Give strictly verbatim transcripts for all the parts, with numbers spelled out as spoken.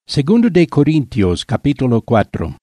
Segundo de Corintios, capítulo cuatro.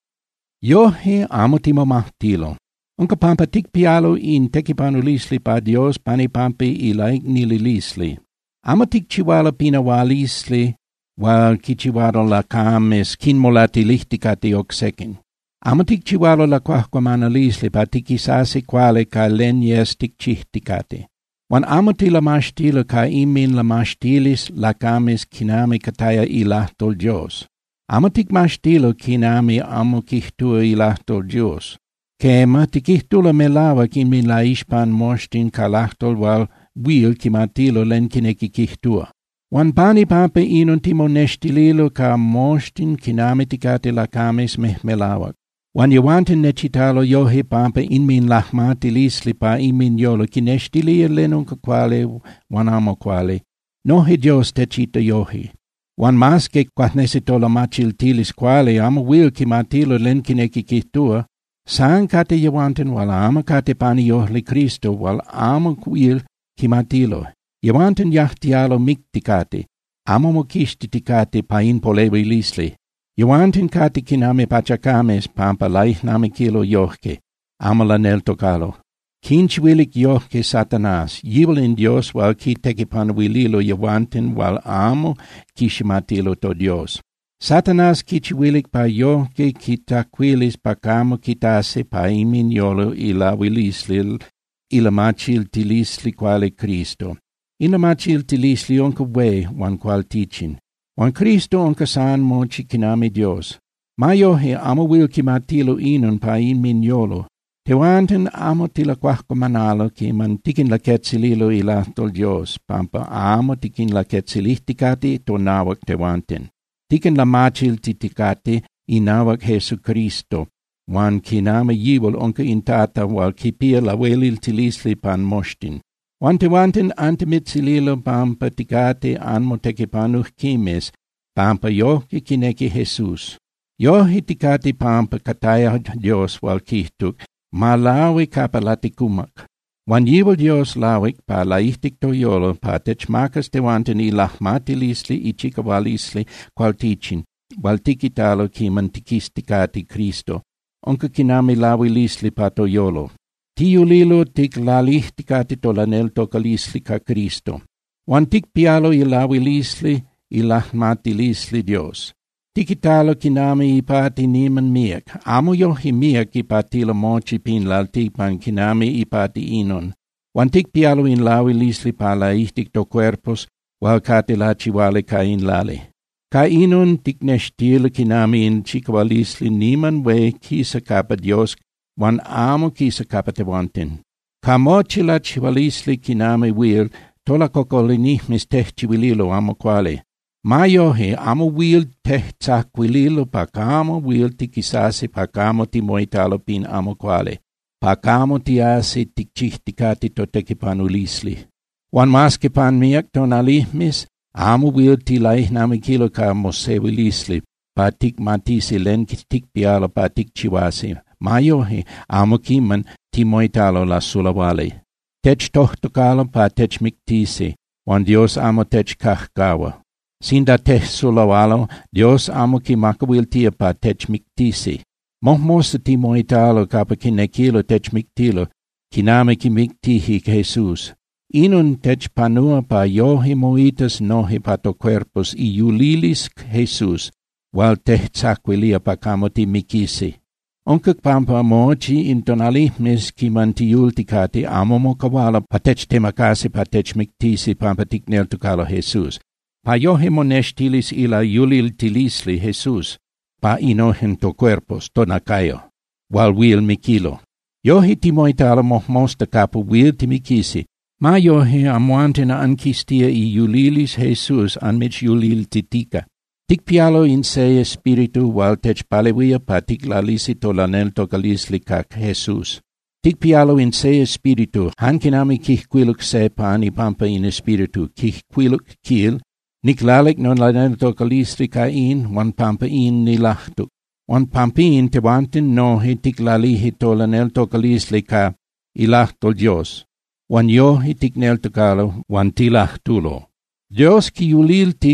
Yohe amo timo mahtilo. Unca pampa tikpialo in tekipanulisli pa Dios panipampi ilaik nililisli. Amo tikchiwala pinawalisli, wal kichiwalo la kames kinmolati lihtikati oksekin. Amo tikchiwalo la kwahkwamanalisli pa tikisasi kwale ka lenyes tikchihtikati. Wan amo tila mashtilo ka imin la mashtilis la kames kinami kataya ilahtol Dios. Amo tik mashtilo kinami amo kihtua ilahtol Dios. Kema tikihtula melawa kimin la ishpan moshtin kalahtol wal wil kimatilo len kineki kihtua. Wan pani pape inun timo neshtililo ka moshtin kinami tikate la kames mehmelawak. Wan yawanten necitalo yohe pampa inmin lahmati lisli pa inmin yolo kineshtilia lenunca quale wan amo quale. Nohe Dios tecita yohe. Wan maske quatnesitola machil tilis quale amo wil kimatilo len kineki kihtua. San kate yawanten wal ama kate pani yohli Cristo wal amo wil kimatilo. Yawanten yahtialo miktikate. Amo mokishtitikate pa in polevi lisli. Yawanten kati kiname pachakames pampa laihname kilo yohke, amala nel tokalo. Kinchwilik yohke Satanas, yivel in Dios wal ki tekipanwililo yawanten wal amo kishimatilo to Dios. Satanas kichwilik pa yohke kitaquilis pakamo kitase pa imin yolo ila wilisli ila machil tilisli quale Cristo. Ila machil tilisli onka we wan qual tichin. Wan Cristo onka san mochi kinami Dios. Mayohe amo wil kimatilo inun pa in minyolo. Tewanten amo tila quahko manalo ki man tikin la ketsililo ilahtol Dios. Pampa amo tikin la ketsilihtikati to nawak tewanten. Tikin la machil titikati inawak Jesu Cristo. Wan kinami yibol onka intata wal kipia la welil tilisli pan moshtin. Wante wanten antimitsililo pampa tikate anmo tekipanuh kimes, pampa yohi kineki Jesus. Yohi tikati pampa kataya Dios wal kihtuk, malawi kapalatikumak. Wan yivel Dios lawik pa laihtik to yolo pa techmakas te wanten ilahmatilisli ichikawalisli qual tichin, wal tikitalo kiman tikistikati Cristo, onka kinami lawilisli pa to yolo. Tiu lilo tik lalihtikati tolanel tokalisli ka Cristo. Wan tik pialo ilawilisli ilahmatilisli Dios. Tikitalo kinami ipati niman miak. Amo yohi miak ipatilo mochi pin laltikpan kinami ipati inon. Wan tik pialo in lawilisli palaihtik to cuerpos wal kate lachiwale ka in lale. Ka inon tik neshtilo kinami in chikawalisli niman we kisa kapa Dios wan amo kisa kapatewanten. Kamochila chivalisli kiname wil, tola kokolinihmis tehchivililo amo quale. Mayohe amo wil tehchaquililo pakamo wil tikisasi pakamo timoitalo pin amo quale. Pakamo tiasi tikchihtikati to tekipanulisli. Wan maske pan miak tonalihmis, amo wil tilaihname kilo ka mosevilisli, pa tikmatisi len tikpialo pa tikchivasi. Mayohe amo kiman timoitalo la sulawale. Tech tohtokalo pa tech miktisi, wan Dios amo tech kahkawa. Sinda tech sulawalo, Dios amo ki makawiltia pa tech miktisi. Mohmosa timoitalo kapa kinekilo tech miktilo, kiname ki miktihi Jesus. Inun tech panua pa yohi moitas nohi pato cuerpos iulilis Jesus, wal tech tsaquilia pa kamoti mikisi. Onkak pampa mochi intonalihmis kiman tiultikati amo mo kawala patech temakasi patech miktisi pampa tiknel tukalo Jesus. Pa yohe monestilis ila yulil tilisli Jesus, pa inohen to cuerpos to nakayo, wal wil mikilo. Yohe timoitalo mohmosta kapu wil timikisi, ma yohe amuanten ankistia i yulilis Jesus anmich yulil titika. Tikpialo in se espiritu wal tech palewia pa tiklalisi tolanel tokalisli kak Jesus. Tikpialo in se espiritu hankinami kihquiluk se pani pampa in espiritu kihquiluk kil, niklalik non lanel tokalisli ka in, wan pampa in nilahtuk. Wan pampin tewanten nohi tiklalihi tolanel tokalisli ka ilahtol Dios. Wan yohi tiknel tokalo wan tilahtulo. Dios ki yuliltik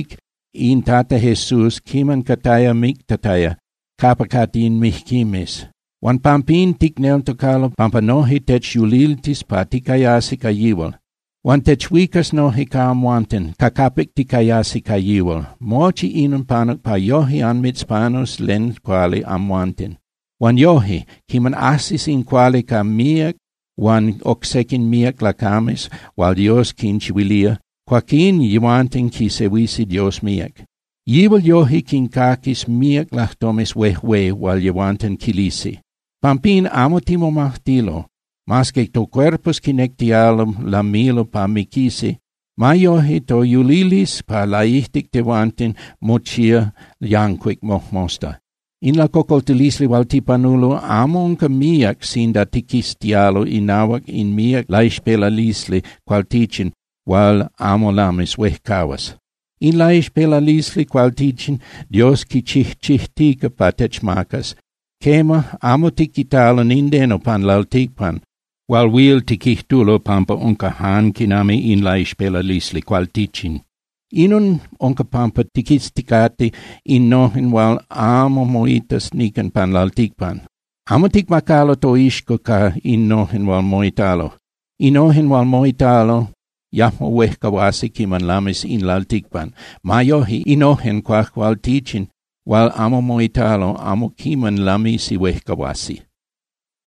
in tata Jesus kiman kataya mik tataya, kapakatin mihkimis. Wan pampin tiknel tokalo pampanohi tech yuliltis pa tikayasi kayiwal. Wan tech wikas nohi kaamwanten, kakapik tikayasi kayiwal. Mochi inun panok pa yohi anmits panos len kwali amwanten. Wan yohi, kiman asis in kwali ka miak, wan oksekin miak lakamis, wal Dios kin chiwilia, kwakin yiwanten ki sewisi Dios miak. Yiwal yohi kin kakis miak lahtomis wehwe wal yiwanten kilisi. Pampin amotimo mahtilo, mas que to cuerpos kinectialum lamilo pa mikisi, mayohi to yulilis pa laihtik tewantin mochia yanquik mohmosta. In la kokoltilisli wal tipanulo amonka miak sinda tikistialo inawak in miak laispelalisli qual tichin wal amolamis wehkawas. In laispelalisli qual tichin Dios ki chih chihtika pa techmakas, kema amo tikitalo nindeno pan laltikpan, wal wil tikihtulo pampa onka han kinami in laispelalisli qual tichin. Inun onka pampa tikistikati in nohin wal amo moitas nikan pan laltikpan. Amo tikmakalo to ishko ka in nohin wal moitalo. In nohin wal moitalo, yahmo wehkawasi kiman lamis in laltikpan. Mayohi inohen kwak wal tichin, wal amo moitalo amo kiman lamisi wehkawasi.